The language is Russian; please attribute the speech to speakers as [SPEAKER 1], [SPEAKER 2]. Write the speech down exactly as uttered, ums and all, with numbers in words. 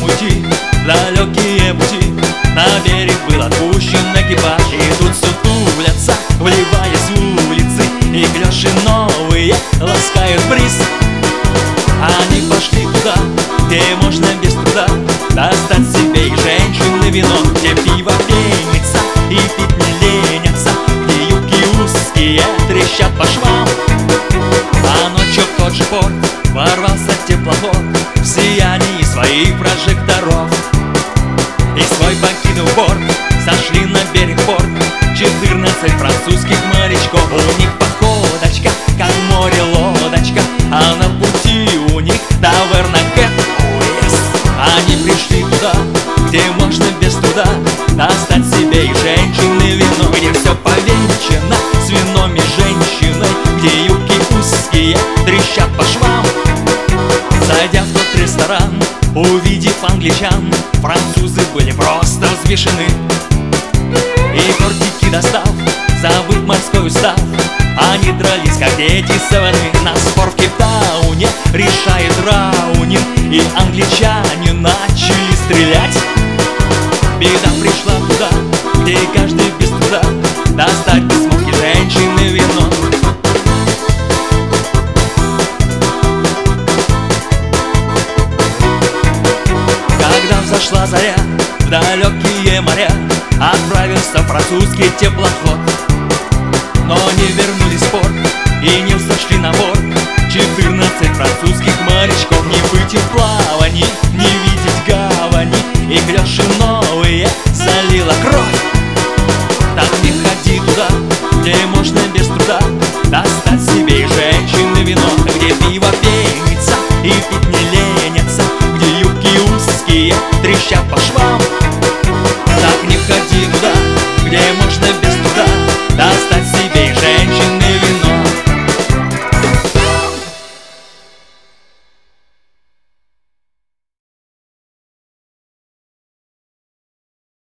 [SPEAKER 1] мути, далекие пути. На берег был отпущен экипаж, и тут сутулятся, вливаясь в улицы, и клёши новые ласкают бриз. Они пошли туда, где можно без труда достать себе и женщины вино, где пиво пенится и пить не ленятся, где юбки узкие трещат по швам. А ночью в тот же порт ворвался теплоход в сиянии своих прожекторов. И свой покинув борт, сошли на берег порт четырнадцать французских морячков. У них походочка, как море лодочка, а на пути у них таверна Кэт Уэс. Они пришли туда, где можно без труда достать себе и женщины вино, где все повенчано с вином и женщиной, где юбки узкие трещат по швам. Зайдя в тот ресторан, увидев англичан, французы были просто взбешены. И тортики достав, забыв морской устав, они дрались, как дети с войны. На спор в Кейптауне решает Раунин, и англичане начали стрелять. Беда пришла туда, где каждый без труда достать не смог и женщины вино. Когда взошла заря, в далекие моря отправился французский теплоход. Но не вернулись в порт и не сошли на борт четырнадцать французских морячков. Не быть в плавании, не видеть гавани, и клёши новые залила кровь. Так не ходи туда, где можно без труда достать себе и женщины вино, где пиво пенится и пить не ленятся, где юбки узкие трещат по швам. Так не ходи туда, где можно без